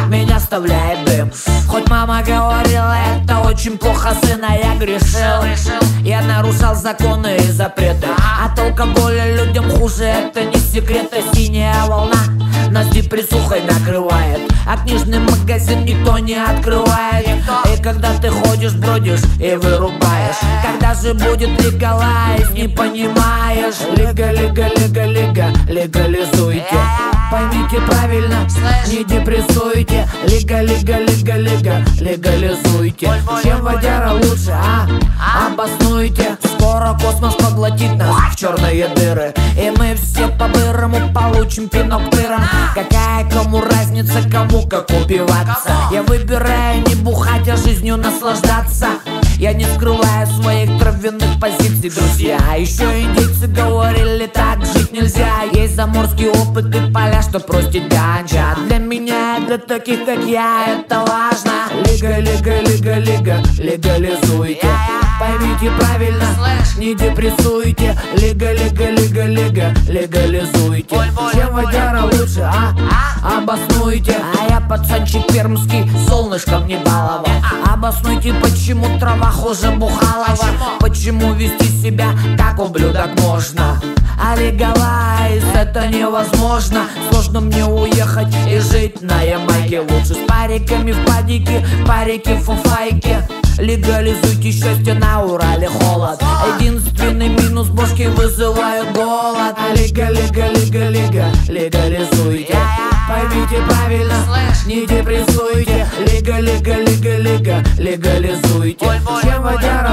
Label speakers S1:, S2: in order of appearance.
S1: меня оставляет дым. Хоть мама говорила, это очень плохо, сына, я грешил. Я нарушал законы и запреты. От алкоголя людям хуже, это не секрет. А синяя волна нас депрессухой накрывает, а книжный магазин никто не открывает. И когда ты ходишь, бродишь и вырубаешь, когда же будет легалайз, не понимаешь. Лига, лига, лига, лига, легализуйте. Поймите правильно, не депрессуйте. Лига, лига, лига, лига, легализуйте. Чем водяра лучше, обоснуйте. Скоро космос поглотит нас в черные дыры, и мы все по-бырому получим пинок тыром. Какая кому разница, кому как убиваться? Я выбираю не бухать, а жизнью наслаждаться. Я не скрываю своих травяных позиций, друзья. Еще индейцы говорили, так жить нельзя. Есть заморский опыт и поля, что простит ганджа. Для меня, для таких как я, это важно. Лига, лига, лига, лига, легализуйте. Поймите правильно, не депрессуйте. Лига, лига, лига, лига, легализуйте. Чем водяра лучше, обоснуйте. А я пацанчик пермский, солнышком не баловал. Обоснуйте, почему трава хуже Бухалова. Почему вести себя как ублюдок можно, а легалайз это невозможно. Сложно мне уехать и жить на Ямайке. Лучше с париками в падике, парики в фуфайке. Легализуйте счастье, на Урале холод. Единственный минус, бошки вызывают голод. Лига, лига, лига, лига, легализуйте. Поймите правильно, не депрессуйте. Лига, лига, лига, лига, легализуйте. Чем водяра